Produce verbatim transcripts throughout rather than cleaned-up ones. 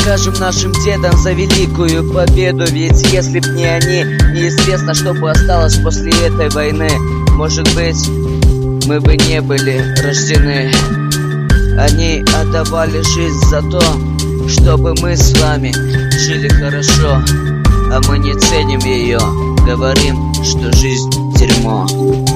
скажем нашим дедам за великую победу. Ведь если б не они, неизвестно, что бы осталось после этой войны. Может быть, мы бы не были рождены. Они отдавали жизнь за то, чтобы мы с вами жили хорошо. А мы не ценим ее, говорим, что жизнь дерьмо.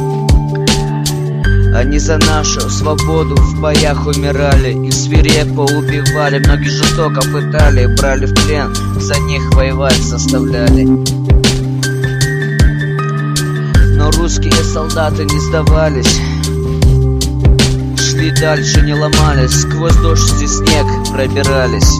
Они за нашу свободу в боях умирали и свирепо убивали. Многие жестоко пытали, брали в плен, за них воевать заставляли. Но русские солдаты не сдавались, шли дальше, не ломались, сквозь дождь и снег пробирались.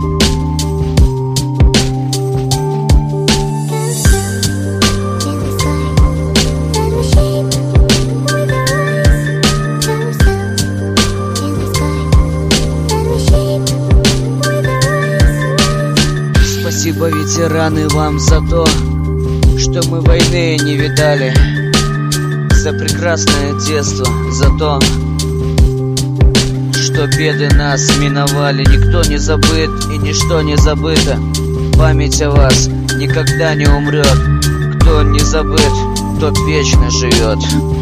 Спасибо, ветераны, вам за то, что мы войны не видали, за прекрасное детство, за то, что беды нас миновали. Никто не забыт и ничто не забыто. Память о вас никогда не умрет. Кто не забыт, тот вечно живет.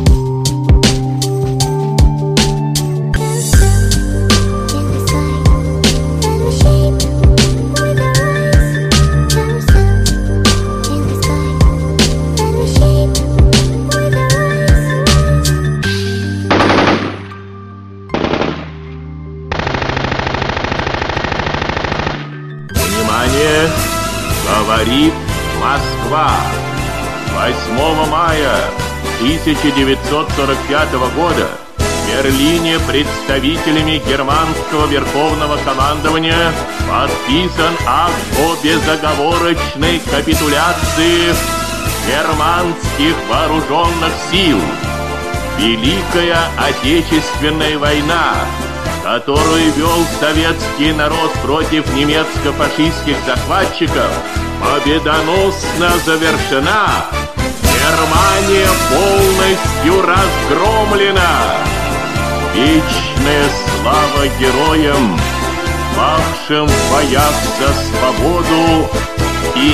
Внимание! Говорит Москва! восьмого мая тысяча девятьсот сорок пятого года в Берлине представителями германского верховного командования подписан акт о безоговорочной капитуляции германских вооруженных сил. Великая Отечественная война, которую вел советский народ против немецко-фашистских захватчиков, победоносно завершена. Германия полностью разгромлена. Вечная слава героям, павшим в боях за свободу и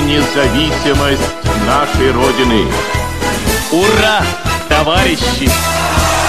независимость нашей Родины. Ура, товарищи!